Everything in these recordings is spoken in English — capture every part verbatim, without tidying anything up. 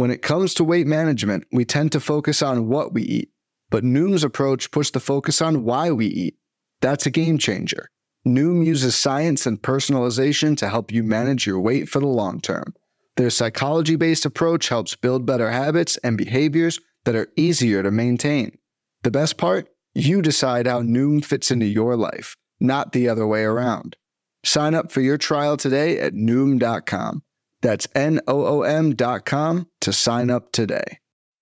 When it comes to weight management, we tend to focus on what we eat, but Noom's approach puts the focus on why we eat. That's a game changer. Noom uses science and personalization to help you manage your weight for the long term. Their psychology-based approach helps build better habits and behaviors that are easier to maintain. The best part? You decide how Noom fits into your life, not the other way around. Sign up for your trial today at Noom dot com. That's N O O M dot com to sign up today.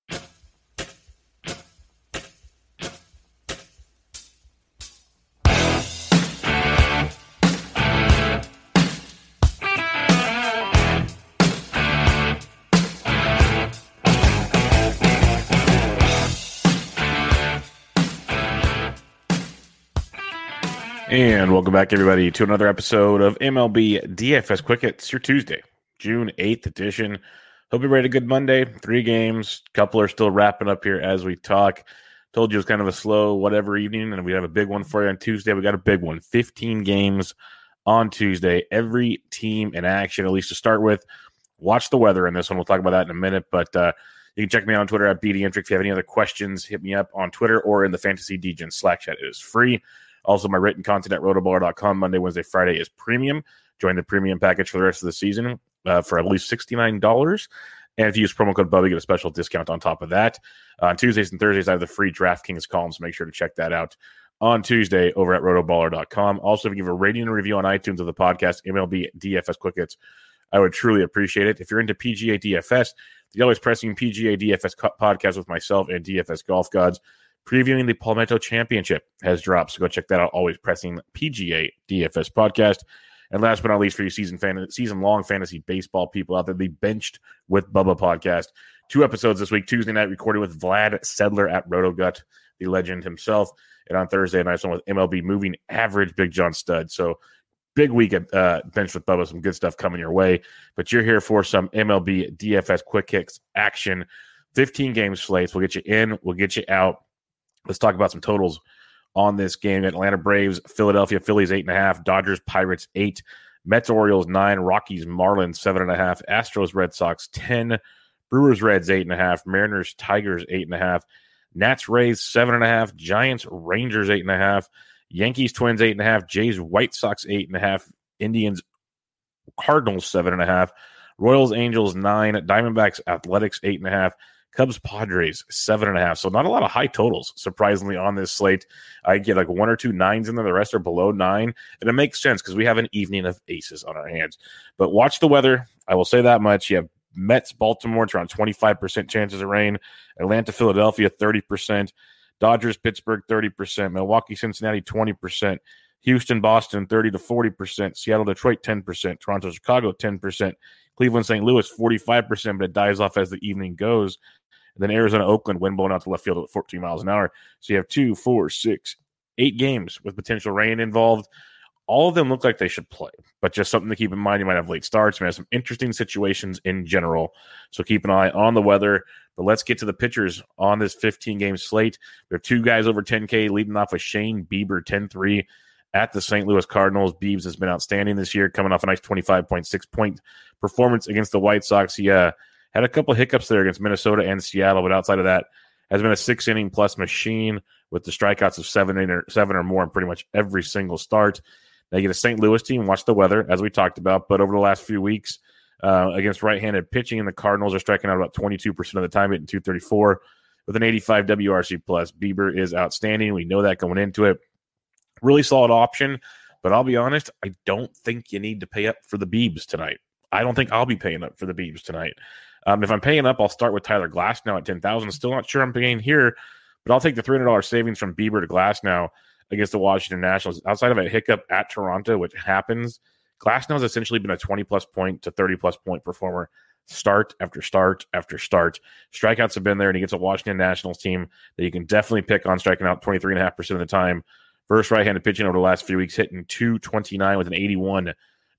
And welcome back, everybody, to another episode of M L B D F S Quick Hits, your Tuesday, June eighth edition. Hope you're ready. A good Monday. Three games. Couple are still wrapping up here as we talk. Told you it was kind of a slow whatever evening, and we have a big one for you on Tuesday. We got a big one. fifteen games on Tuesday. Every team in action, at least to start with. Watch the weather in this one. We'll talk about that in a minute, but uh, you can check me out on Twitter at B D Intric. If you have any other questions, hit me up on Twitter or in the Fantasy Degen Slack chat. It is free. Also, my written content at rotoballer dot com Monday, Wednesday, Friday is premium. Join the premium package for the rest of the season uh, for at least sixty-nine dollars. And if you use promo code Bubba, you get a special discount on top of that. Uh, on Tuesdays and Thursdays, I have the free DraftKings column, so make sure to check that out on Tuesday over at rotoballer dot com. Also, if you give a rating and review on iTunes of the podcast, M L B D F S Quick Hits, I would truly appreciate it. If you're into P G A D F S, the Always Pressing P G A D F S podcast with myself and D F S Golf Gods, previewing the Palmetto Championship has dropped, so go check that out. Always Pressing P G A D F S podcast. And last but not least, for you season fan, season-long fantasy baseball people out there, the Benched with Bubba podcast. Two episodes this week. Tuesday night recorded with Vlad Sedler at RotoGut, the legend himself. And on Thursday night, one with M L B Moving Average, Big John Stud. So big week at uh, Benched with Bubba. Some good stuff coming your way. But you're here for some M L B D F S Quick Hits action. fifteen game slates. We'll get you in. We'll get you out. Let's talk about some totals on this game. Atlanta Braves, Philadelphia Phillies, eight and a half. Dodgers, Pirates, eight. Mets, Orioles, nine. Rockies, Marlins, seven and a half. Astros, Red Sox, ten. Brewers, Reds, eight and a half. Mariners, Tigers, eight and a half. Nats, Rays, seven and a half. Giants, Rangers, eight and a half. Yankees, Twins, eight and a half. Jays, White Sox, eight and a half. Indians, Cardinals, seven and a half. Royals, Angels, nine. Diamondbacks, Athletics, eight and a half. Cubs, Padres, seven and a half. So not a lot of high totals, surprisingly, on this slate. I get like one or two nines in there. The rest are below nine. And it makes sense because we have an evening of aces on our hands. But watch the weather. I will say that much. You have Mets, Baltimore. It's around twenty-five percent chances of rain. Atlanta, Philadelphia, thirty percent. Dodgers, Pittsburgh, thirty percent. Milwaukee, Cincinnati, twenty percent. Houston, Boston, thirty to forty percent. Seattle, Detroit, ten percent. Toronto, Chicago, ten percent. Cleveland, Saint Louis, forty-five percent, but it dies off as the evening goes. And then Arizona, Oakland, wind blowing out to left field at fourteen miles an hour. So you have two, four, six, eight games with potential rain involved. All of them look like they should play, but just something to keep in mind. You might have late starts. You might have some interesting situations in general. So keep an eye on the weather. But let's get to the pitchers on this fifteen-game slate. We have two guys over ten K, leading off with Shane Bieber, ten three at the Saint Louis Cardinals. Biebs has been outstanding this year, coming off a nice twenty-five point six point performance against the White Sox. He uh, had a couple hiccups there against Minnesota and Seattle, but outside of that, has been a six-inning plus machine with the strikeouts of seven or, seven or more in pretty much every single start. Now you get a Saint Louis team, watch the weather, as we talked about, but over the last few weeks uh, against right-handed pitching, the Cardinals are striking out about twenty-two percent of the time, hitting two thirty-four with an eighty-five W R C plus. Bieber is outstanding. We know that going into it. Really solid option, but I'll be honest, I don't think you need to pay up for the Biebs tonight. I don't think I'll be paying up for the Biebs tonight. Um, if I'm paying up, I'll start with Tyler Glasnow at ten thousand. Still not sure I'm paying here, but I'll take the three hundred dollars savings from Bieber to Glasnow against the Washington Nationals. Outside of a hiccup at Toronto, which happens, Glasnow has essentially been a twenty-plus point to thirty-plus point performer start after start after start. Strikeouts have been there, and he gets a Washington Nationals team that you can definitely pick on, striking out twenty-three point five percent of the time. First right-handed pitching over the last few weeks, hitting two twenty-nine with an eighty-one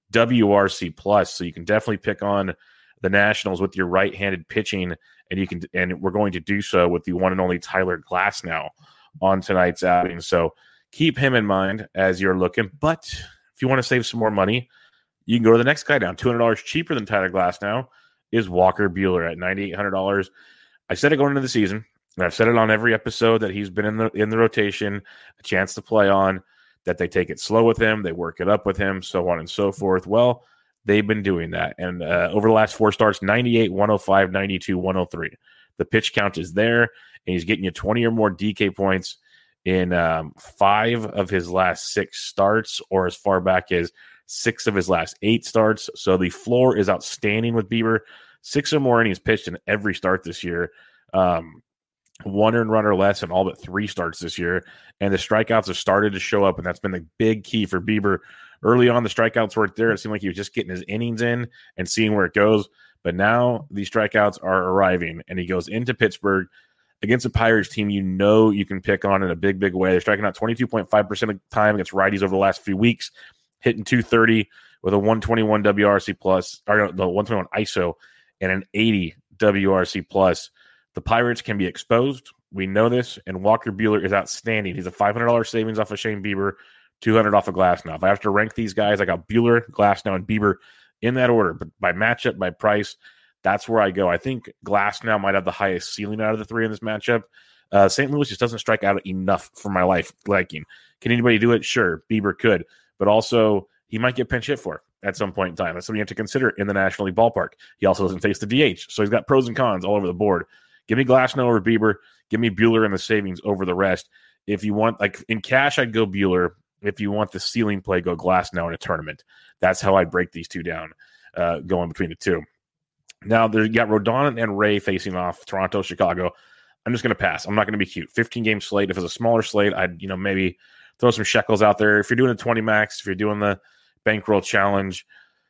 W R C plus. So you can definitely pick on the Nationals with your right-handed pitching, and you can, and we're going to do so with the one and only Tyler Glasnow on tonight's outing. So keep him in mind as you're looking. But if you want to save some more money, you can go to the next guy down, two hundred dollars cheaper than Tyler Glasnow. is Walker Buehler at nine thousand eight hundred dollars. I said it going into the season, and I've said it on every episode that he's been in the in the rotation, a chance to play on, that they take it slow with him, they work it up with him, so on and so forth. Well, they've been doing that. And uh, over the last four starts, ninety-eight, one oh five, ninety-two, one oh three. The pitch count is there, and he's getting you twenty or more D K points in um, five of his last six starts, or as far back as six of his last eight starts. So the floor is outstanding with Bieber. Six or more innings pitched in every start this year. Um, one earned run or less in all but three starts this year. And the strikeouts have started to show up, and that's been the big key for Bieber. Early on, the strikeouts weren't there. It seemed like he was just getting his innings in and seeing where it goes. But now these strikeouts are arriving, and he goes into Pittsburgh against a Pirates team you know you can pick on in a big, big way. They're striking out twenty-two point five percent of the time against righties over the last few weeks, hitting two thirty with a one twenty-one W R C plus, or the one twenty-one I S O, and an eighty W R C plus. The Pirates can be exposed. We know this, and Walker Buehler is outstanding. He's a five hundred dollars savings off of Shane Bieber, two hundred dollars off of Glasnow. If I have to rank these guys, I got Buehler, Glasnow, and Bieber in that order, but by matchup, by price, that's where I go. I think Glasnow might have the highest ceiling out of the three in this matchup. Uh, Saint Louis just doesn't strike out enough for my life liking. Can anybody do it? Sure, Bieber could, but also he might get pinch hit for at some point in time. That's something you have to consider in the National League ballpark. He also doesn't face the D H, so he's got pros and cons all over the board. Give me Glasnow over Bieber. Give me Buehler in the savings over the rest. If you want, like in cash, I'd go Buehler. If you want the ceiling play, go Glasnow in a tournament. That's how I break these two down, uh, going between the two. Now, there, you got Rodon and Ray facing off, Toronto, Chicago. I'm just going to pass. I'm not going to be cute. fifteen-game slate. If it's a smaller slate, I'd you know maybe throw some shekels out there. If you're doing a twenty max, if you're doing the bankroll challenge,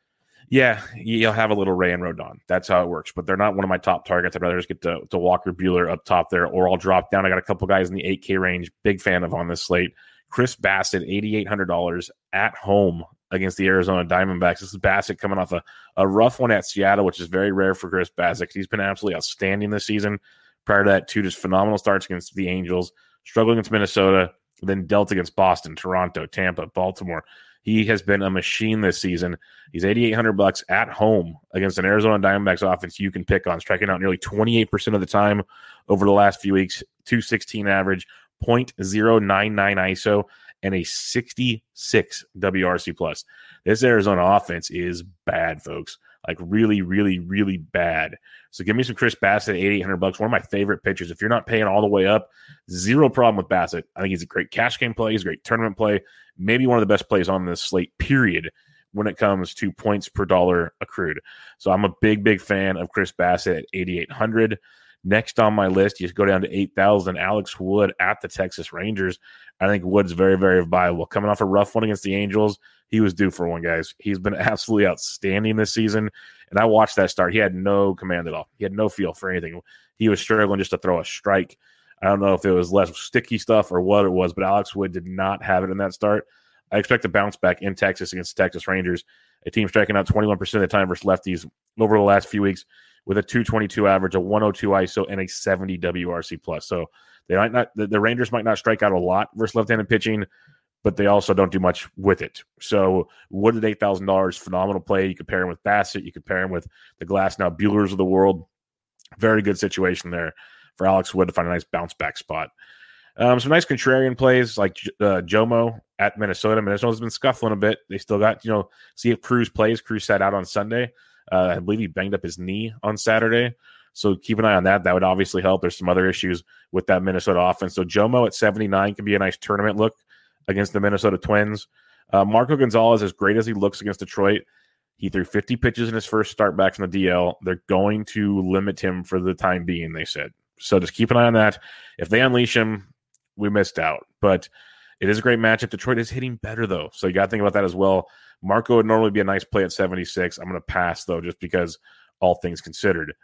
yeah, you'll have a little Ray and Rodon. That's how it works. But they're not one of my top targets. I'd rather just get to, to Walker Buehler up top there, or I'll drop down. I got a couple guys in the eight K range. Big fan of on this slate. Chris Bassett, eight thousand eight hundred dollars at home against the Arizona Diamondbacks. This is Bassett coming off a, a rough one at Seattle, which is very rare for Chris Bassett. He's been absolutely outstanding this season. Prior to that, two just phenomenal starts against the Angels, struggling against Minnesota, then dealt against Boston, Toronto, Tampa, Baltimore. He has been a machine this season. He's eight thousand eight hundred bucks at home against an Arizona Diamondbacks offense you can pick on, striking out nearly twenty-eight percent of the time over the last few weeks, two sixteen average, point oh nine nine I S O, and a sixty-six W R C plus. This Arizona offense is bad, folks. Like really, really, really bad. So give me some Chris Bassett at eight thousand eight hundred bucks. One of my favorite pitchers. If you're not paying all the way up, zero problem with Bassett. I think he's a great cash game play. He's a great tournament play. Maybe one of the best plays on this slate, period, when it comes to points per dollar accrued. So I'm a big, big fan of Chris Bassett at eight thousand eight hundred. Next on my list, you go down to eight thousand. Alex Wood at the Texas Rangers. I think Wood's very, very viable. Coming off a rough one against the Angels, he was due for one, guys. He's been absolutely outstanding this season, and I watched that start. He had no command at all. He had no feel for anything. He was struggling just to throw a strike. I don't know if it was less sticky stuff or what it was, but Alex Wood did not have it in that start. I expect a bounce back in Texas against the Texas Rangers, a team striking out twenty-one percent of the time versus lefties over the last few weeks, with a two twenty-two average, a one oh two I S O, and a seventy W R C plus. So they might not, the, the Rangers might not strike out a lot versus left-handed pitching, but they also don't do much with it. So Wood at eight thousand dollars, phenomenal play. You compare him with Bassett, you compare him with the Glasnow Buehlers of the world. Very good situation there for Alex Wood to find a nice bounce back spot. Um, some nice contrarian plays like uh, Jomo at Minnesota. Minnesota's been scuffling a bit. They still got, you know, see if Cruz plays. Cruz sat out on Sunday. Uh, I believe he banged up his knee on Saturday. So keep an eye on that. That would obviously help. There's some other issues with that Minnesota offense. So Jomo at seventy-nine can be a nice tournament look against the Minnesota Twins. Uh, Marco Gonzalez, as great as he looks against Detroit, he threw fifty pitches in his first start back from the D L. They're going to limit him for the time being, they said. So just keep an eye on that. If they unleash him, we missed out. But it is a great matchup. Detroit is hitting better, though. So you got to think about that as well. Marco would normally be a nice play at seventy-six. I'm going to pass, though, just because all things considered.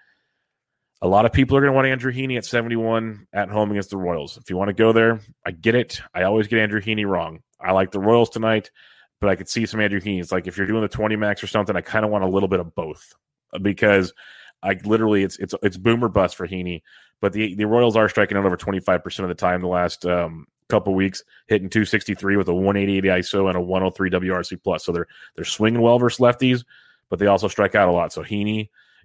A lot of people are going to want Andrew Heaney at seventy-one at home against the Royals. If you want to go there, I get it. I always get Andrew Heaney wrong. I like the Royals tonight, but I could see some Andrew Heaney. It's like if you're doing the twenty max or something, I kind of want a little bit of both because I literally it's it's it's boom or bust for Heaney. But the the Royals are striking out over twenty-five percent of the time the last um, couple weeks, hitting two sixty-three with a one eighty-eight I S O and a one oh three W R C plus. So they're they're swinging well versus lefties, but they also strike out a lot. So Heaney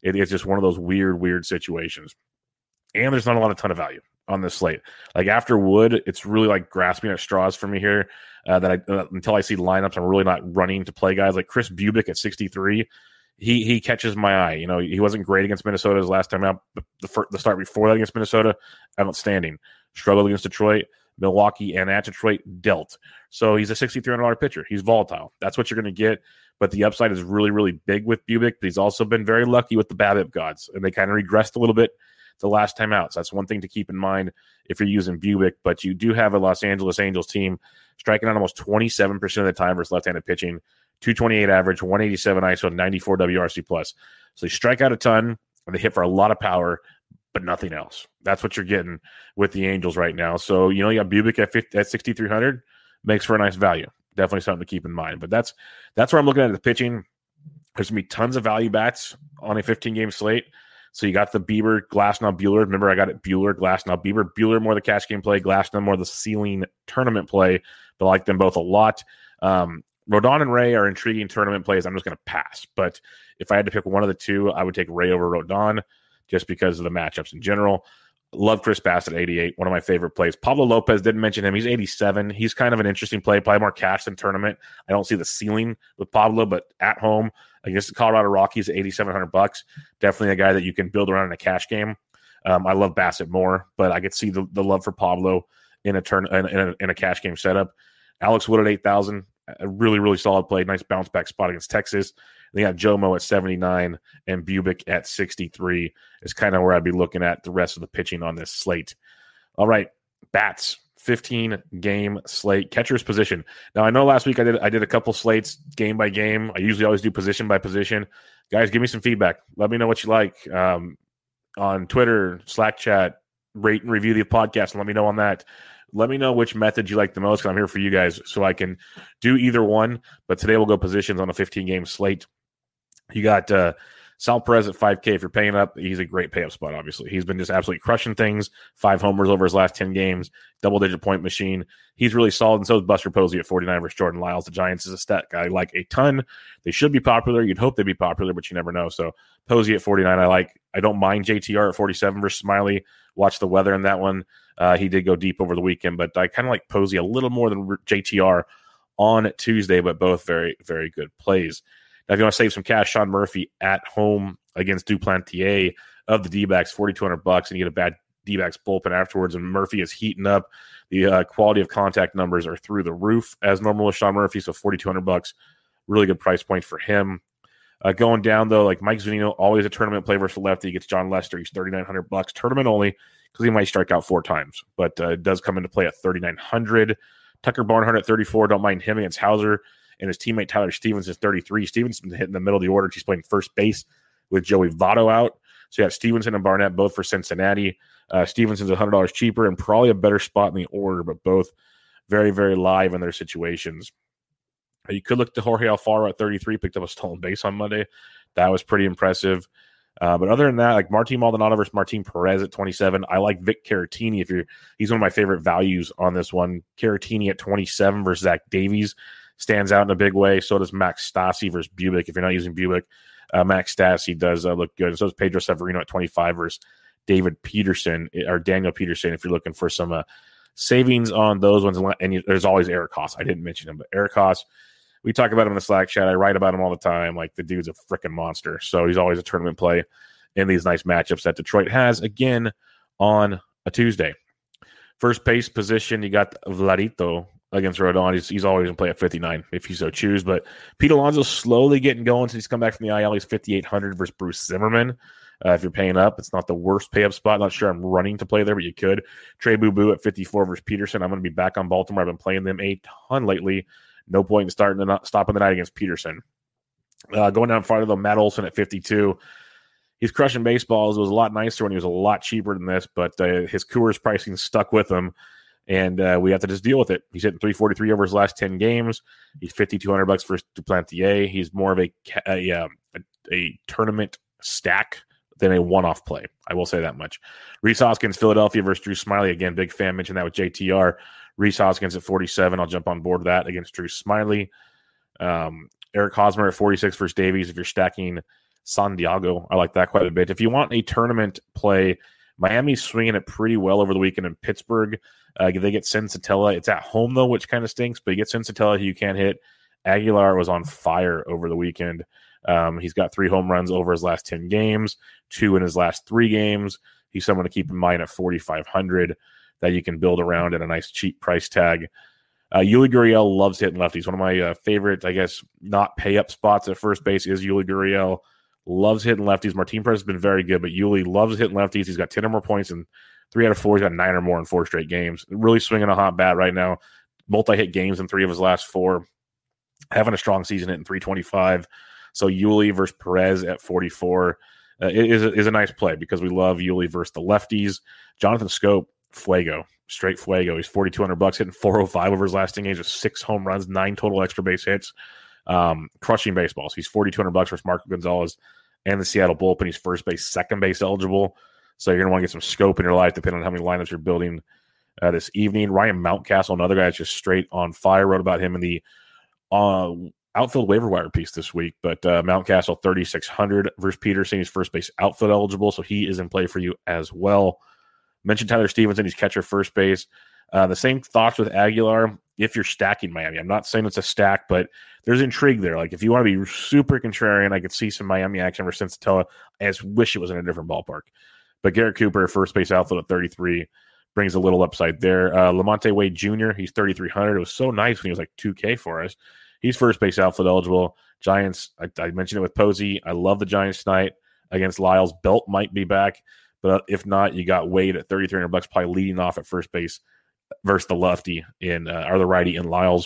It, it's just one of those weird, weird situations. And there's not a lot of ton of value on this slate. Like after Wood, it's really like grasping at straws for me here. Uh, that I, uh, until I see lineups, I'm really not running to play guys like Chris Bubick at sixty-three. He he catches my eye. You know, he wasn't great against Minnesota his last time out, but the first, the start before that against Minnesota, outstanding. Struggled against Detroit, Milwaukee, and at Detroit, dealt. So he's a sixty-three hundred dollars pitcher. He's volatile. That's what you're going to get. But the upside is really, really big with Bubick. But he's also been very lucky with the BABIP gods, and they kind of regressed a little bit the last time out. So that's one thing to keep in mind if you're using Bubick. But you do have a Los Angeles Angels team striking out almost twenty-seven percent of the time versus left-handed pitching, two twenty-eight average, one eighty-seven I S O, ninety-four W R C plus. So they strike out a ton, and they hit for a lot of power, but nothing else. That's what you're getting with the Angels right now. So, you know, you got Bubick at, fifty, at sixty-three hundred, makes for a nice value. Definitely something to keep in mind. But that's that's where I'm looking at the pitching. There's going to be tons of value bats on a fifteen-game slate. So you got the Bieber, Glasnow, Buehler. Remember, I got it Buehler, Glasnow, Bieber. Buehler more the cash game play, Glasnow more the ceiling tournament play. But I like them both a lot. Um, Rodon and Ray are intriguing tournament plays. I'm just going to pass. But if I had to pick one of the two, I would take Ray over Rodon just because of the matchups in general. Love Chris Bassitt at eighty-eight, one of my favorite plays. Pablo Lopez, didn't mention him. He's eighty-seven. He's kind of an interesting play, probably more cash than tournament. I don't see the ceiling with Pablo, but at home against the Colorado Rockies at eighty-seven hundred bucks, definitely a guy that you can build around in a cash game. Um, I love Bassitt more, but I could see the, the love for Pablo in a turn in a, in a cash game setup. Alex Wood at eight thousand, a really, really solid play. Nice bounce back spot against Texas. They got Jomo at seventy-nine and Bubick at sixty-three is kind of where I'd be looking at the rest of the pitching on this slate. All right, bats, fifteen-game slate. Catcher's position. Now, I know last week I did I did a couple slates game by game. I usually always do position by position. Guys, give me some feedback. Let me know what you like um, on Twitter, Slack chat, rate and review the podcast, and let me know on that. Let me know which method you like the most because I'm here for you guys so I can do either one. But today we'll go positions on a fifteen-game slate. You got uh, Sal Perez at five K if you're paying up. He's a great pay-up spot, obviously. He's been just absolutely crushing things. Five homers over his last ten games. Double-digit point machine. He's really solid, and so is Buster Posey at forty-nine versus Jordan Lyles. The Giants is a stat guy I like a ton. They should be popular. You'd hope they'd be popular, but you never know. So Posey at forty-nine I like. I don't mind J T R at forty-seven versus Smiley. Watch the weather in that one. Uh, he did go deep over the weekend, but I kind of like Posey a little more than J T R on Tuesday, but both very, very good plays. Now, if you want to save some cash, Sean Murphy at home against Duplantier of the D-backs, forty-two hundred bucks, and you get a bad D-backs bullpen afterwards, and Murphy is heating up. The uh, quality of contact numbers are through the roof as normal with Sean Murphy, so forty-two hundred bucks, really good price point for him. Uh, going down, though, like Mike Zunino, always a tournament play versus lefty. He gets John Lester. He's thirty-nine hundred bucks, tournament only, because he might strike out four times, but uh, it does come into play at thirty-nine hundred. Tucker Barnhart at thirty-four. Don't mind him against Hauser. And his teammate Tyler Stevens is thirty-three. Stevenson's been hitting the middle of the order. He's playing first base with Joey Votto out. So you have Stevenson and Barnett both for Cincinnati. Uh, Stevenson's one hundred dollars cheaper and probably a better spot in the order, but both very, very live in their situations. You could look to Jorge Alfaro at thirty-three, picked up a stolen base on Monday. That was pretty impressive. Uh, but other than that, like Martin Maldonado versus Martin Perez at twenty-seven. I like Vic Caratini. If you're, he's one of my favorite values on this one. Caratini at twenty-seven versus Zach Davies stands out in a big way. So does Max Stassi versus Bubick. If you're not using Bubick, uh, Max Stassi does uh, look good. And so does Pedro Severino at twenty-five versus David Peterson or Daniel Peterson. If you're looking for some uh, savings on those ones, and you, there's always Eric Haas. I didn't mention him, but Eric Haas. We talk about him in the Slack chat. I write about him all the time. Like, the dude's a freaking monster. So he's always a tournament play in these nice matchups that Detroit has, again, on a Tuesday. First base position, you got Vladito against Rodon. He's, he's always going to play at fifty-nine if you so choose. But Pete Alonso's slowly getting going since he's come back from the I L. He's fifty-eight hundred versus Bruce Zimmerman. Uh, if you're paying up, it's not the worst pay-up spot. Not sure I'm running to play there, but you could. Trey Boo Boo at fifty-four versus Peterson. I'm going to be back on Baltimore. I've been playing them a ton lately. No point in starting the not stopping the night against Peterson. Uh, going down farther, though, Matt Olson at fifty-two. He's crushing baseballs. It was a lot nicer when he was a lot cheaper than this, but uh, his Coors pricing stuck with him, and uh, we have to just deal with it. He's hitting three forty-three over his last ten games. He's fifty-two hundred bucks for Duplantier. He's more of a, a, a, a tournament stack than a one-off play. I will say that much. Rhys Hoskins, Philadelphia versus Drew Smiley. Again, big fan. Mentioned that with J T R. Rhys Hoskins at forty-seven. I'll jump on board with that against Drew Smiley. Um, Eric Hosmer at forty-six versus Davies. If you're stacking Santiago. I like that quite a bit. If you want a tournament play, Miami's swinging it pretty well over the weekend in Pittsburgh. Uh, they get Sensatella. It's at home, though, which kind of stinks, but you get Sensatella who you can't hit. Aguilar was on fire over the weekend. Um, he's got three home runs over his last ten games, two in his last three games. He's someone to keep in mind at forty-five hundred that you can build around at a nice cheap price tag. Uh, Yuli Gurriel loves hitting lefties. One of my uh, favorite, I guess, not pay-up spots at first base is Yuli Gurriel. Loves hitting lefties. Martin Perez has been very good, but Yuli loves hitting lefties. He's got ten or more points in three out of four. He's got nine or more in four straight games. Really swinging a hot bat right now. Multi-hit games in three of his last four. Having a strong season hitting three twenty-five. So Yuli versus Perez at forty-four uh, is, a, is a nice play because we love Yuli versus the lefties. Jonathan Scope, Fuego. Straight Fuego. He's forty-two hundred bucks, hitting four oh five over his last ten games with six home runs, nine total extra base hits. Um, crushing baseballs. He's forty-two hundred bucks versus Marco Gonzalez and the Seattle bullpen. He's first base, second base eligible. So you're going to want to get some scope in your life depending on how many lineups you're building uh, this evening. Ryan Mountcastle, another guy that's just straight on fire. Wrote about him in the uh, outfield waiver wire piece this week. But uh, Mountcastle, thirty-six hundred versus Peterson. He's first base outfield eligible, so he is in play for you as well. Mentioned Tyler Stevenson. He's catcher first base. Uh, the same thoughts with Aguilar if you're stacking Miami. I'm not saying it's a stack, but there's intrigue there. Like, if you want to be super contrarian, I could see some Miami action for Sensatella. I just wish it was in a different ballpark. But Garrett Cooper, first base outfield at thirty-three, brings a little upside there. Uh, Lamonte Wade Junior, he's thirty-three hundred. It was so nice when he was like two K for us. He's first base outfield eligible. Giants, I, I mentioned it with Posey. I love the Giants tonight against Lyles. Belt might be back. But if not, you got Wade at thirty-three hundred bucks, probably leading off at first base versus the lefty in uh, or the righty in Lyles.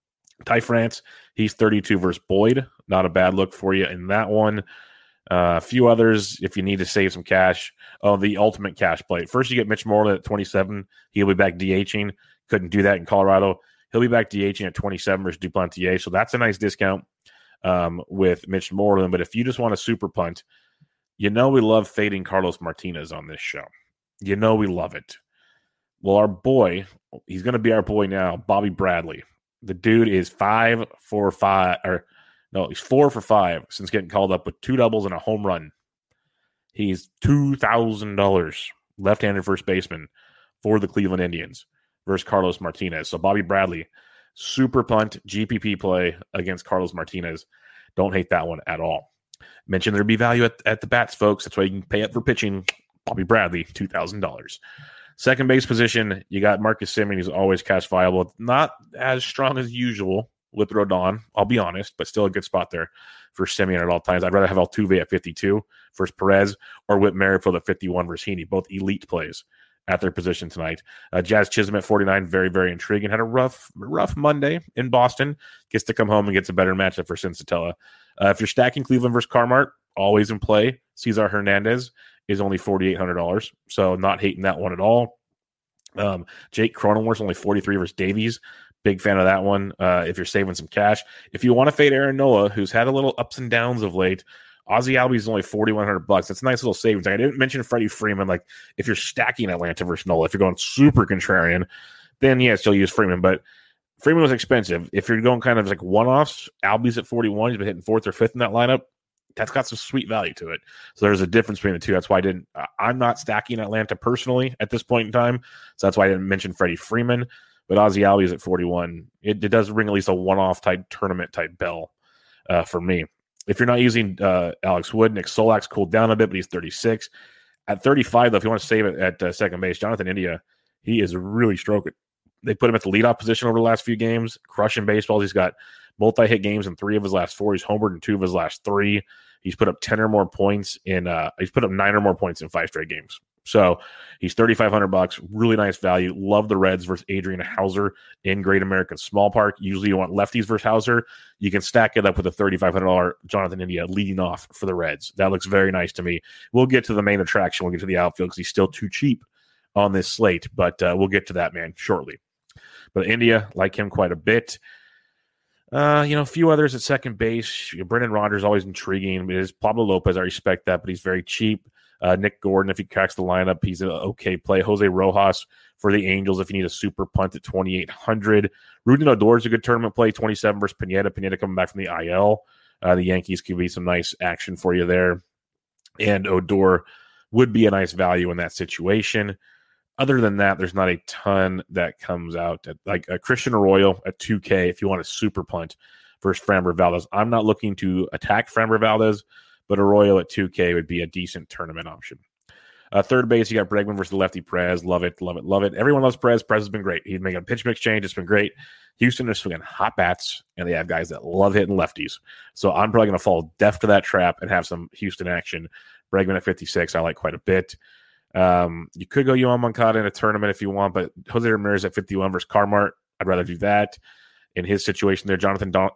Ty France, he's thirty-two versus Boyd. Not a bad look for you in that one. Uh, a few others if you need to save some cash. Oh, the ultimate cash play. First, you get Mitch Moreland at twenty-seven. He'll be back DHing. Couldn't do that in Colorado. He'll be back DHing at twenty-seven versus Duplantier. So that's a nice discount um, with Mitch Moreland. But if you just want a super punt, you know we love fading Carlos Martinez on this show. You know we love it. Well, our boy, he's going to be our boy now, Bobby Bradley. The dude is five for five, or no, he's four for five since getting called up with two doubles and a home run. He's two thousand dollars left-handed first baseman for the Cleveland Indians versus Carlos Martinez. So Bobby Bradley, super punt, G P P play against Carlos Martinez. Don't hate that one at all. Mentioned there'd be value at, at the bats, folks. That's why you can pay up for pitching. Bobby Bradley, two thousand dollars. Second base position, you got Marcus Semien, who's always cash viable. Not as strong as usual with Rodon, I'll be honest, but still a good spot there for Semien at all times. I'd rather have Altuve at fifty-two versus Perez or Whit Merrifield at fifty-one versus Heaney. Both elite plays at their position tonight. Uh, Jazz Chisholm at forty-nine, very, very intriguing. Had a rough, rough Monday in Boston. Gets to come home and gets a better matchup for Sensatella. Uh, if you're stacking Cleveland versus Carmart, always in play. Cesar Hernandez is only forty-eight hundred dollars, so not hating that one at all. Um, Jake Cronenworth's only forty-three versus Davies. Big fan of that one. Uh, if you're saving some cash, if you want to fade Aaron Nola, who's had a little ups and downs of late, Ozzie Albies is only forty-one hundred bucks. That's a nice little savings. I didn't mention Freddie Freeman. Like, if you're stacking Atlanta versus Nola, if you're going super contrarian, then yeah, still use Freeman. But Freeman was expensive. If you're going kind of like one-offs, Albies at forty-one. He's been hitting fourth or fifth in that lineup. That's got some sweet value to it. So there's a difference between the two. That's why I didn't. Uh, I'm not stacking Atlanta personally at this point in time. So that's why I didn't mention Freddie Freeman. But Ozzie Albies at forty-one, it, it does ring at least a one-off type tournament type bell uh, for me. If you're not using uh, Alex Wood, Nick Solak's cooled down a bit, but he's thirty-six. At thirty-five, though, if you want to save it at uh, second base, Jonathan India, he is really stroking. They put him at the leadoff position over the last few games, crushing baseballs. He's got multi-hit games in three of his last four. He's homered in two of his last three. He's put up ten or more points in. Uh, he's put up nine or more points in five straight games. So he's thirty-five hundred bucks. Really nice value. Love the Reds versus Adrian Hauser in Great American Small Park. Usually you want lefties versus Hauser. You can stack it up with a thirty-five hundred dollars Jonathan India leading off for the Reds. That looks very nice to me. We'll get to the main attraction. We'll get to the outfield because he's still too cheap on this slate, but uh, we'll get to that man shortly. But India, like him quite a bit. Uh, you know, a few others at second base. Brendan Rodgers always intriguing. It is Pablo Lopez. I respect that, but he's very cheap. Uh, Nick Gordon, if he cracks the lineup, he's an okay play. Jose Rojas for the Angels if you need a super punt at twenty-eight hundred. Rudy Odor is a good tournament play, twenty-seven versus Pineda. Pineda coming back from the I L. Uh, the Yankees could be some nice action for you there. And Odor would be a nice value in that situation. Other than that, there's not a ton that comes out. At, like a Christian Arroyo at two K if you want a super punt versus Framber Valdez. I'm not looking to attack Framber Valdez, but Arroyo at two K would be a decent tournament option. Uh, third base, you got Bregman versus the lefty Perez. Love it, love it, love it. Everyone loves Perez. Perez has been great. He's making a pitch mix change. It's been great. Houston is swinging hot bats, and they have guys that love hitting lefties. So I'm probably going to fall deaf to that trap and have some Houston action. Bregman at fifty-six, I like quite a bit. Um, you could go Yohan Moncada in a tournament if you want, but Jose Ramirez at fifty-one versus Carmart, I'd rather do that. In his situation there, Jonathan Don-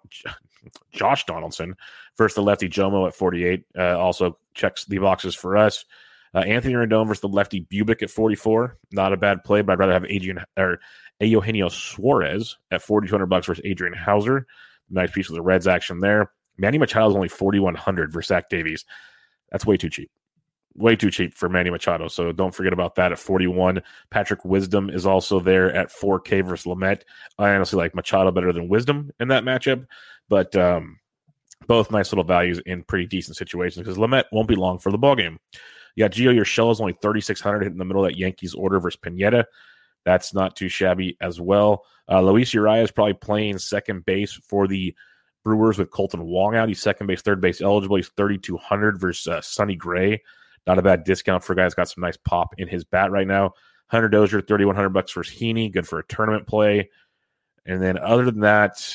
Josh Donaldson versus the lefty Jomo at forty-eight uh, also checks the boxes for us. Uh, Anthony Rendon versus the lefty Bubic at forty-four, not a bad play, but I'd rather have Adrian or Eugenio Suarez at forty-two hundred bucks versus Adrian Hauser. Nice piece of the Reds action there. Manny Machado is only forty-one hundred versus Zach Davies. That's way too cheap. Way too cheap for Manny Machado, so don't forget about that at forty-one. Patrick Wisdom is also there at four K versus Lamet. I honestly like Machado better than Wisdom in that matchup, but um, both nice little values in pretty decent situations because Lamet won't be long for the ballgame. You got Gio Urshela is only thirty-six hundred hitting the middle of that Yankees order versus Pineda. That's not too shabby as well. Uh, Luis Urias is probably playing second base for the Brewers with Colton Wong out. He's second base, third base eligible. He's thirty-two hundred versus uh, Sonny Gray. Not a bad discount for a guy who's got some nice pop in his bat right now. Hunter Dozier, thirty-one hundred bucks versus Heaney. Good for a tournament play. And then other than that,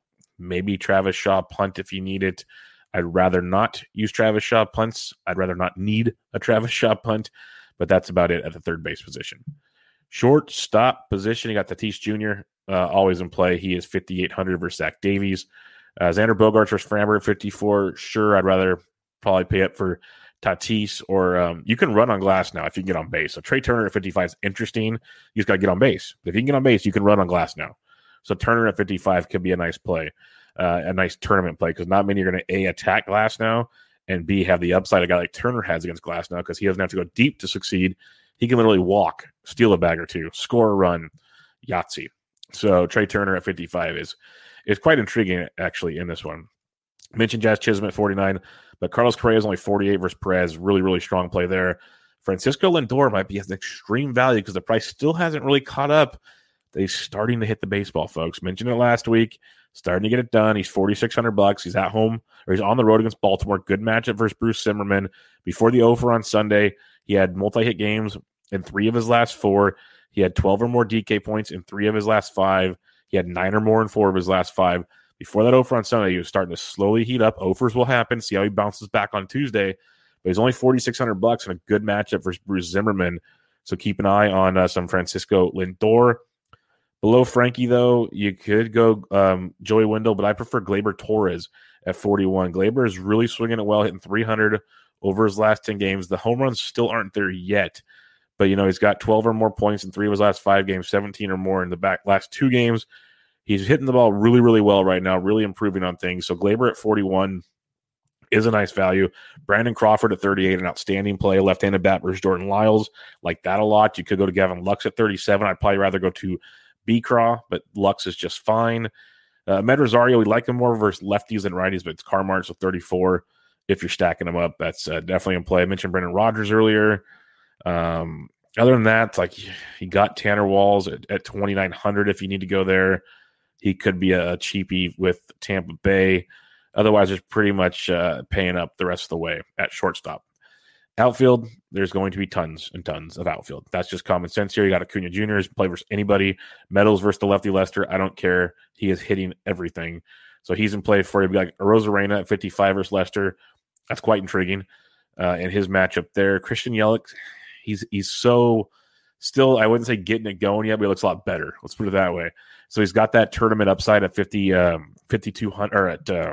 maybe Travis Shaw punt if you need it. I'd rather not use Travis Shaw punts. I'd rather not need a Travis Shaw punt, but that's about it at the third base position. Shortstop position, you got Tatis Junior Uh, always in play. He is fifty-eight hundred versus Zach Davies. Uh, Xander Bogaerts versus Framber at fifty-four. Sure, I'd rather probably pay up for Tatis, or um, you can run on glass now if you can get on base. So Trey Turner at fifty-five is interesting. You just got to get on base. If you can get on base, you can run on glass now. So Turner at fifty-five could be a nice play, uh, a nice tournament play, because not many are going to A, attack glass now, and B, have the upside a guy like Turner has against glass now, because he doesn't have to go deep to succeed. He can literally walk, steal a bag or two, score a run, Yahtzee. So Trey Turner at fifty-five is is quite intriguing, actually, in this one. I mentioned Jazz Chisholm at forty-nine, but Carlos Correa is only forty-eight versus Perez. Really, really strong play there. Francisco Lindor might be an extreme value because the price still hasn't really caught up. He's starting to hit the baseball, folks. Mentioned it last week. Starting to get it done. He's forty-six hundred bucks. He's at home, or he's on the road against Baltimore. Good matchup versus Bruce Zimmerman. Before the over on Sunday, he had multi-hit games in three of his last four. He had twelve or more D K points in three of his last five. He had nine or more in four of his last five. Before that over on Sunday, he was starting to slowly heat up. Offers will happen. See how he bounces back on Tuesday. But he's only forty-six hundred bucks and a good matchup versus Bruce Zimmerman. So keep an eye on uh, some Francisco Lindor. Below Frankie, though, you could go um, Joey Wendell, but I prefer Gleyber Torres at forty-one. Gleyber is really swinging it well, hitting three hundred over his last ten games. The home runs still aren't there yet. But, you know, he's got twelve or more points in three of his last five games, seventeen or more in the back last two games. He's hitting the ball really, really well right now, really improving on things. So Gleyber at forty-one is a nice value. Brandon Crawford at thirty-eight, an outstanding play. Left-handed bat versus Jordan Lyles. Like that a lot. You could go to Gavin Lux at thirty-seven. I'd probably rather go to B-Craw, but Lux is just fine. Uh, Med Rosario, we like him more versus lefties than righties, but it's Carmart, so thirty-four. If you're stacking them up, that's uh, definitely in play. I mentioned Brendan Rodgers earlier. Um, other than that, like he got Tanner Walls at, at twenty-nine hundred if you need to go there. He could be a cheapie with Tampa Bay. Otherwise, it's pretty much uh, paying up the rest of the way at shortstop. Outfield, there's going to be tons and tons of outfield. That's just common sense here. You got Acuna Junior play versus anybody. Meadows versus the lefty Lester. I don't care. He is hitting everything. So he's in play for you. Like Rosarena at fifty-five versus Lester. That's quite intriguing. Uh, in his matchup there. Christian Yelich, he's he's so still, I wouldn't say getting it going yet, but he looks a lot better. Let's put it that way. So he's got that tournament upside at fifty, um, fifty-two hundred, or at, uh,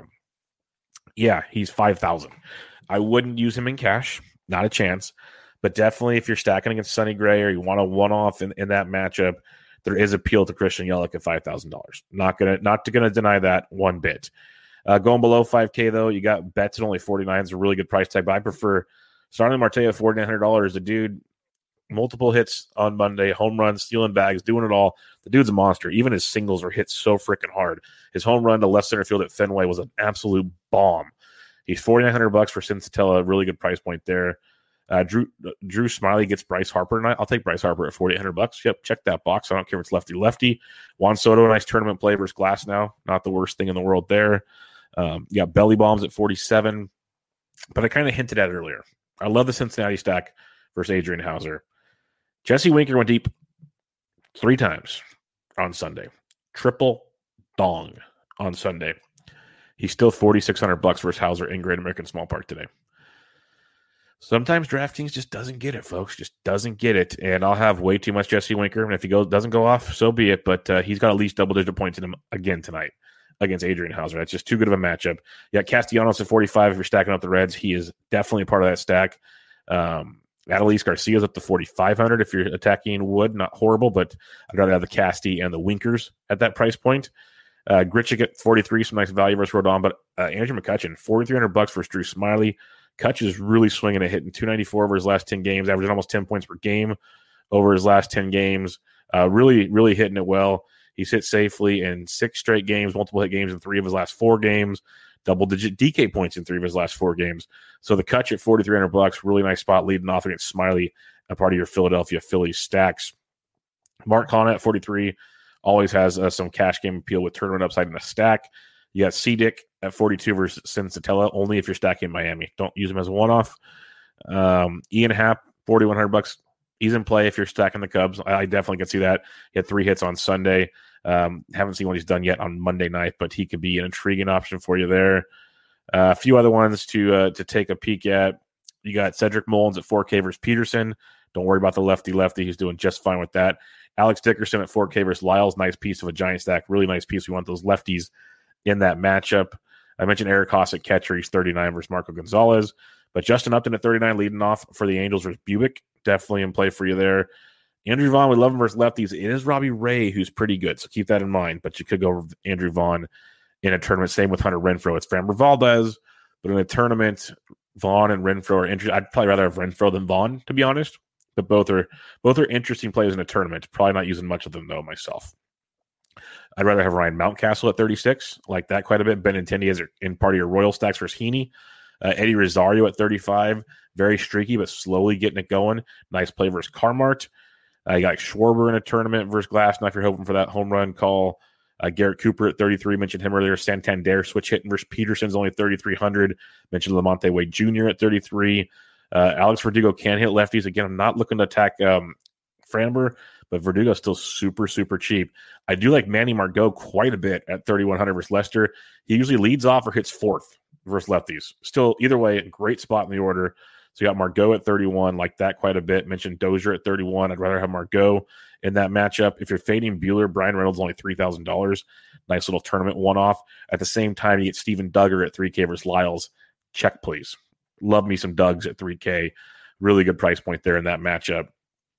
yeah, he's five thousand. I wouldn't use him in cash. Not a chance. But definitely if you're stacking against Sonny Gray or you want a one-off in, in that matchup, there is appeal to Christian Yelich at five thousand dollars. Not gonna not gonna deny that one bit. Uh, going below five K, though, you got Betts at only forty-nine. It's a really good price tag, but I prefer Starling Marte at forty-nine hundred dollars. The dude, multiple hits on Monday, home runs, stealing bags, doing it all. The dude's a monster. Even his singles are hit so freaking hard. His home run to left center field at Fenway was an absolute bomb. He's forty-nine hundred bucks for Sensatella, a really good price point there. Uh, Drew Drew Smiley gets Bryce Harper tonight. I'll take Bryce Harper at forty-eight hundred bucks. Yep, check that box. I don't care if it's lefty lefty. Juan Soto, a nice tournament play versus Glass now. Not the worst thing in the world there. Um, you got Belly Bombs at forty-seven. But I kind of hinted at it earlier. I love the Cincinnati stack versus Adrian Hauser. Jesse Winker went deep three times on Sunday. Triple dong on Sunday. He's still forty-six hundred bucks versus Hauser in Great American Small Park today. Sometimes DraftKings just doesn't get it, folks. Just doesn't get it. And I'll have way too much Jesse Winker. And if he goes doesn't go off, so be it. But uh, he's got at least double-digit points in him again tonight against Adrian Hauser. That's just too good of a matchup. You got Castellanos at forty-five if you're stacking up the Reds. He is definitely a part of that stack. Um, Adolis Garcia's up to forty-five hundred if you're attacking Wood. Not horrible, but I'd rather have the Casty and the Winkers at that price point. Uh, Grichuk at forty-three, some nice value versus Rodon. But uh, Andrew McCutchen, forty-three hundred bucks versus Drew Smiley. Kutch is really swinging at hitting two ninety-four over his last ten games, averaging almost ten points per game over his last ten games. Uh, really, really hitting it well. He's hit safely in six straight games, multiple hit games in three of his last four games, double-digit D K points in three of his last four games. So the Kutch at forty-three hundred bucks, really nice spot leading off against Smiley, a part of your Philadelphia Phillies stacks. Mark Hanna at forty-three always has uh, some cash game appeal with tournament upside in a stack. You got C-Dick at forty-two versus Sensatella, only if you're stacking Miami. Don't use him as a one-off. Um, Ian Happ, forty-one hundred bucks. He's in play if you're stacking the Cubs. I, I definitely can see that. He had three hits on Sunday. Um, haven't seen what he's done yet on Monday night, but he could be an intriguing option for you there. Uh, a few other ones to uh, to take a peek at. You got Cedric Mullins at four K versus Peterson. Don't worry about the lefty-lefty. He's doing just fine with that. Alex Dickerson at four K versus Lyles. Nice piece of a giant stack. Really nice piece. We want those lefties in that matchup. I mentioned Eric Haas at catcher. He's thirty-nine versus Marco Gonzalez. But Justin Upton at thirty-nine leading off for the Angels versus Bubick. Definitely in play for you there. Andrew Vaughn, we love him versus lefties. It is Robbie Ray who's pretty good, so keep that in mind. But you could go with Andrew Vaughn in a tournament. Same with Hunter Renfroe. It's Framber Valdez, but in a tournament, Vaughn and Renfroe are interesting. I'd probably rather have Renfroe than Vaughn, to be honest. But both are both are interesting players in a tournament. Probably not using much of them, though, myself. I'd rather have Ryan Mountcastle at thirty-six. Like that quite a bit. Benintendi is in part of your Royal stacks versus Heaney. Uh, Eddie Rosario at thirty-five. Very streaky, but slowly getting it going. Nice play versus Carmart. Uh, you got Schwarber in a tournament versus Glass. Now if you're hoping for that home run call. Uh, Garrett Cooper at thirty-three. Mentioned him earlier. Santander switch hitting versus Peterson's only thirty-three hundred. Mentioned Lamonte Wade Junior at thirty-three. Uh, Alex Verdugo can hit lefties. Again, I'm not looking to attack um, Framber, but Verdugo's still super, super cheap. I do like Manny Margot quite a bit at thirty-one hundred versus Lester. He usually leads off or hits fourth versus lefties. Still, either way, great spot in the order. So you got Margot at thirty-one, like that quite a bit. Mentioned Dozier at thirty-one. I'd rather have Margot in that matchup. If you're fading Buehler, Brian Reynolds only three thousand dollars. Nice little tournament one-off. At the same time, you get Steven Duggar at three K versus Lyles. Check, please. Love me some Dugs at three K. Really good price point there in that matchup.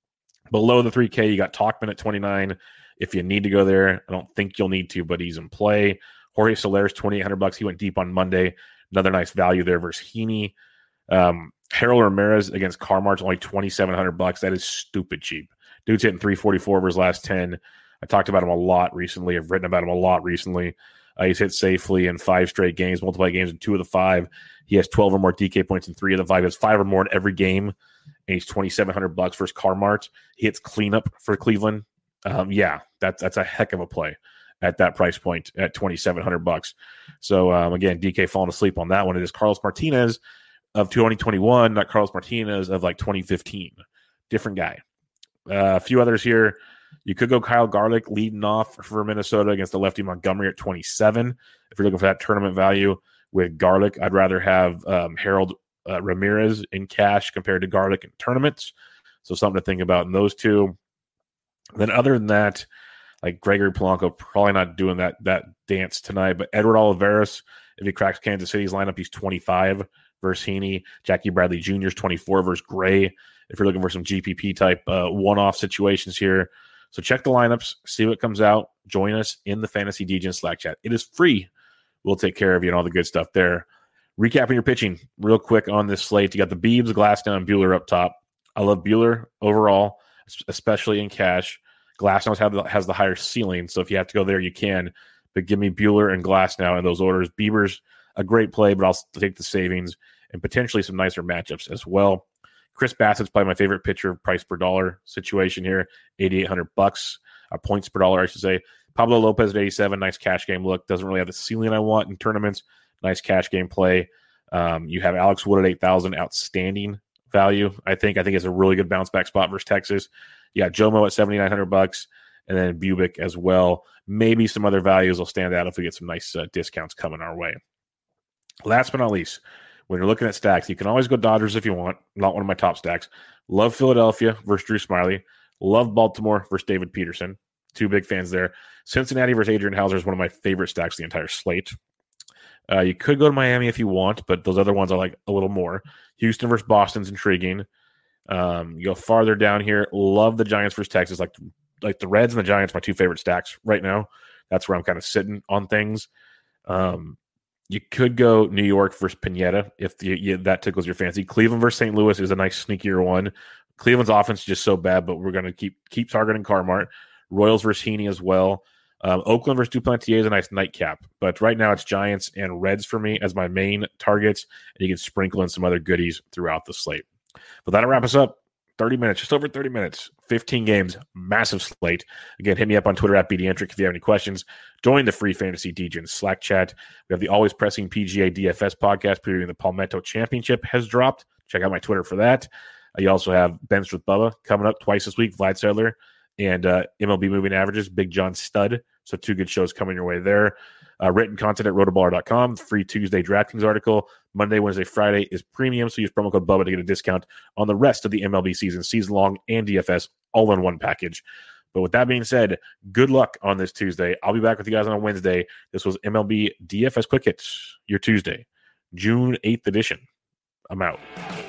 Below the three K, you got Talkman at twenty-nine. If you need to go there, I don't think you'll need to, but he's in play. Jorge Soler's twenty-eight hundred bucks. He went deep on Monday. Another nice value there versus Heaney. Um, Harold Ramirez against Carmart's only twenty-seven hundred bucks. That is stupid cheap. Dude's hitting three forty-four over his last ten. I talked about him a lot recently. I've written about him a lot recently. Uh, he's hit safely in five straight games, multiple games in two of the five. He has twelve or more D K points in three of the five. He has five or more in every game, and he's twenty-seven hundred bucks versus Carmart. He hits cleanup for Cleveland. Um, yeah, that's that's a heck of a play at that price point at twenty-seven hundred bucks. So um, again, D K falling asleep on that one. It is Carlos Martinez of twenty twenty-one, not Carlos Martinez of like twenty fifteen. Different guy. Uh, a few others here. You could go Kyle Garlick leading off for Minnesota against the lefty Montgomery at twenty-seven. If you're looking for that tournament value with Garlick, I'd rather have um, Harold uh, Ramirez in cash compared to Garlick in tournaments. So something to think about in those two. Then other than that, like Gregory Polanco, probably not doing that that dance tonight. But Edward Olivares, if he cracks Kansas City's lineup, he's twenty-five versus Heaney. Jackie Bradley Junior is twenty-four versus Gray. If you're looking for some G P P type uh, one-off situations here. So check the lineups, see what comes out. Join us in the Fantasy D J Slack chat. It is free. We'll take care of you and all the good stuff there. Recapping your pitching real quick on this slate. You got the Biebs, Glasnow, and Buehler up top. I love Bueller overall, especially in cash. Glasnow has the, has the higher ceiling, so if you have to go there, you can. But give me Bueller and Glasnow in those orders. Bieber's a great play, but I'll take the savings and potentially some nicer matchups as well. Chris Bassett's probably my favorite pitcher, price per dollar situation here, eighty-eight hundred bucks, uh, points per dollar, I should say. Pablo Lopez at eighty-seven, nice cash game look. Doesn't really have the ceiling I want in tournaments. Nice cash game play. Um, you have Alex Wood at eight thousand, outstanding value. I think I think it's a really good bounce back spot versus Texas. You got Jomo at seventy-nine hundred bucks, and then Bubic as well. Maybe some other values will stand out if we get some nice uh, discounts coming our way. Last but not least, when you're looking at stacks, you can always go Dodgers if you want. Not one of my top stacks. Love Philadelphia versus Drew Smyly. Love Baltimore versus David Peterson. Two big fans there. Cincinnati versus Adrian Hauser is one of my favorite stacks the entire slate. Uh, you could go to Miami if you want, but those other ones I like a little more. Houston versus Boston's intriguing. Um, you go farther down here. Love the Giants versus Texas. Like, like the Reds and the Giants, my two favorite stacks right now. That's where I'm kind of sitting on things. Um, you could go New York versus Pineda if the, you, that tickles your fancy. Cleveland versus Saint Louis is a nice sneakier one. Cleveland's offense is just so bad, but we're going to keep keep targeting Carmart. Royals versus Heaney as well. Um, Oakland versus Duplantier is a nice nightcap, but right now it's Giants and Reds for me as my main targets, and you can sprinkle in some other goodies throughout the slate. But that'll wrap us up. thirty minutes, just over thirty minutes, fifteen games, massive slate. Again, hit me up on Twitter at B D Entric if you have any questions. Join the free Fantasy D J Slack chat. We have the Always Pressing P G A D F S podcast previewing the Palmetto Championship has dropped. Check out my Twitter for that. Uh, you also have Benched with Bubba coming up twice this week, Vlad Sedler, and uh, M L B Moving Averages, Big John Stud. So two good shows coming your way there. Uh, written content at rotoballer dot com. Free Tuesday DraftKings article. Monday, Wednesday, Friday is premium. So use promo code Bubba to get a discount on the rest of the M L B season, season long, and D F S all in one package. But with that being said, good luck on this Tuesday. I'll be back with you guys on a Wednesday. This was M L B D F S Quick Hits, your Tuesday, June eighth edition. I'm out.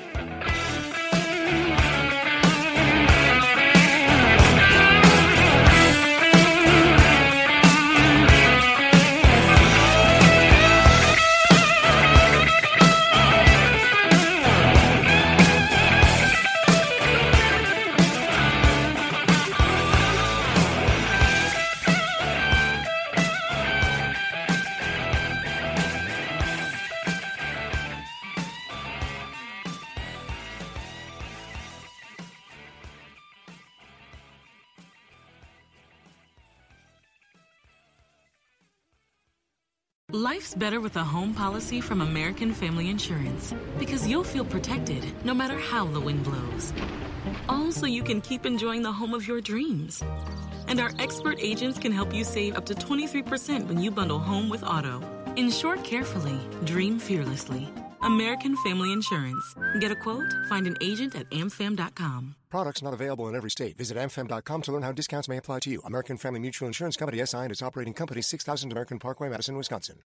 Life's better with a home policy from American Family Insurance because you'll feel protected no matter how the wind blows. All so you can keep enjoying the home of your dreams. And our expert agents can help you save up to twenty-three percent when you bundle home with auto. Insure carefully, dream fearlessly. American Family Insurance. Get a quote? Find an agent at am fam dot com. Products not available in every state. Visit am fam dot com to learn how discounts may apply to you. American Family Mutual Insurance Company, S I and its operating company, six thousand American Parkway, Madison, Wisconsin.